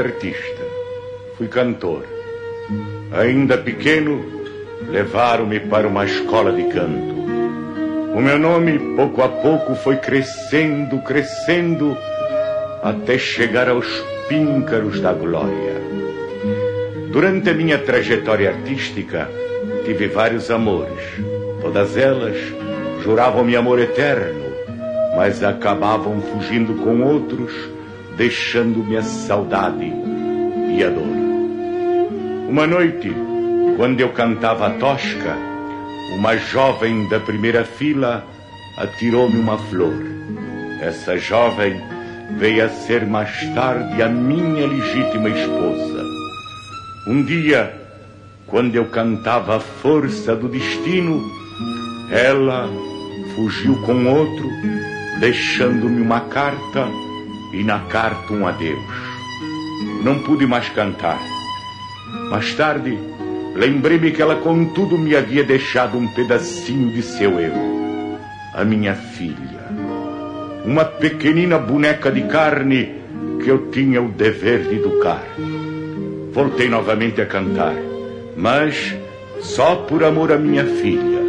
artista, fui cantor. Ainda pequeno, levaram-me para uma escola de canto. O meu nome, pouco a pouco, foi crescendo, crescendo, até chegar aos píncaros da glória. Durante a minha trajetória artística, tive vários amores. Todas elas juravam-me amor eterno, mas acabavam fugindo com outros, deixando-me a saudade e a dor. Uma noite, quando eu cantava a tosca, uma jovem da primeira fila atirou-me uma flor. Essa jovem veio a ser mais tarde a minha legítima esposa. Um dia, quando eu cantava a força do destino, ela fugiu com outro, deixando-me uma carta e na carta um adeus. Não pude mais cantar. Mais tarde, lembrei-me que ela contudo me havia deixado um pedacinho de seu eu. A minha filha. Uma pequenina boneca de carne que eu tinha o dever de educar. Voltei novamente a cantar, mas só por amor à minha filha.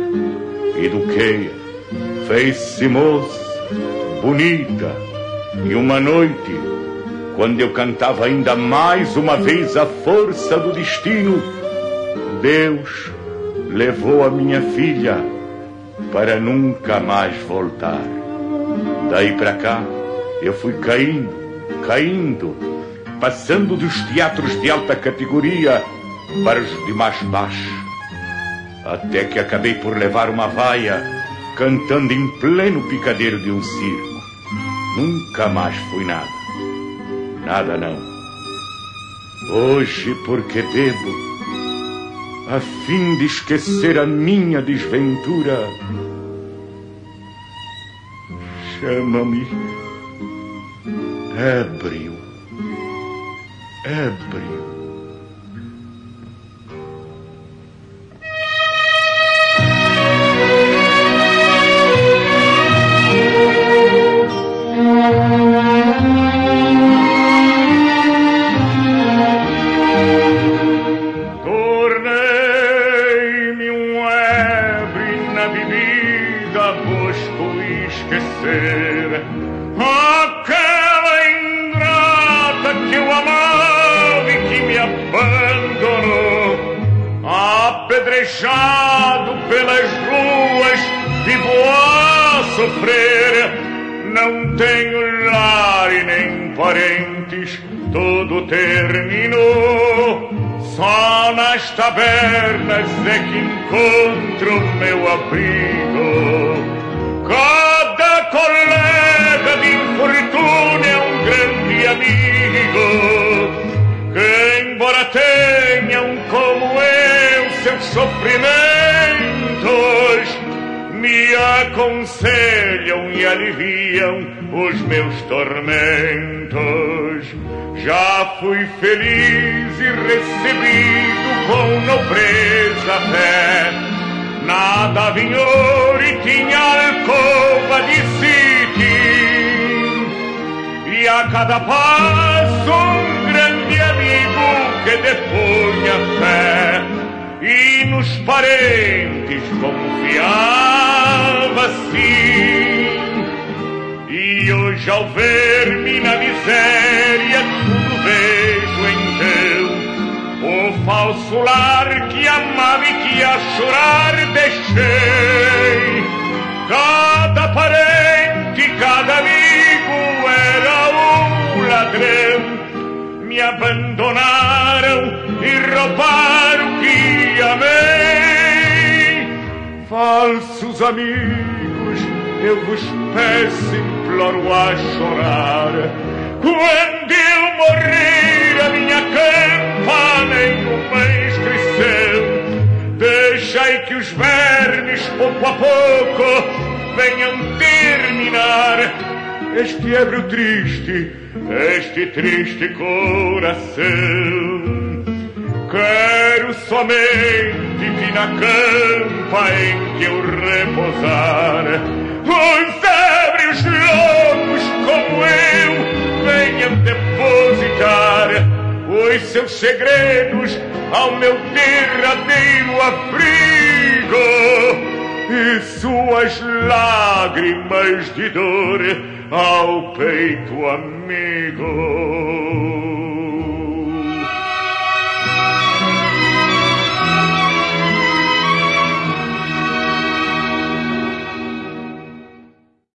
Eduquei-a, fez-se moça, bonita. E uma noite, quando eu cantava ainda mais uma vez a força do destino, Deus levou a minha filha para nunca mais voltar. Daí para cá, eu fui caindo, passando dos teatros de alta categoria para os de mais baixo, até que acabei por levar uma vaia cantando em pleno picadeiro de um circo. Nunca mais fui nada. Nada não. Hoje, porque bebo, a fim de esquecer a minha desventura, chama-me ébrio, ébrio. Apedrejado pelas ruas, vivo a sofrer. Não tenho lar e nem parentes, tudo terminou. Só nas tabernas é que encontro meu abrigo. Cada colega de infortúnio é um grande amigo, que embora tenham como eu seus sofrimentos, me aconselham e aliviam os meus tormentos. Já fui feliz e recebido com nobreza até. Nada vinha ouro e tinha alcova de cetim, e a cada passo um grande amigo que depunha fé, e nos parentes confiava sim. E hoje ao ver-me na miséria tudo vejo então o falso lar que amava e que a chorar deixei. Cada parente, cada amigo era um ladrão, me abandonaram e roubaram o que amei. Falsos amigos, eu vos peço, imploro a chorar. Quando eu morrer, a minha campana em um mês cresceu. Deixai que os vermes, pouco a pouco, venham terminar este ébrio triste, este triste coração. Quero somente que na campa em que eu repousar, os ébrios loucos como eu venham depositar os seus segredos ao meu derradeiro abrigo e suas lágrimas de dor ao peito amigo.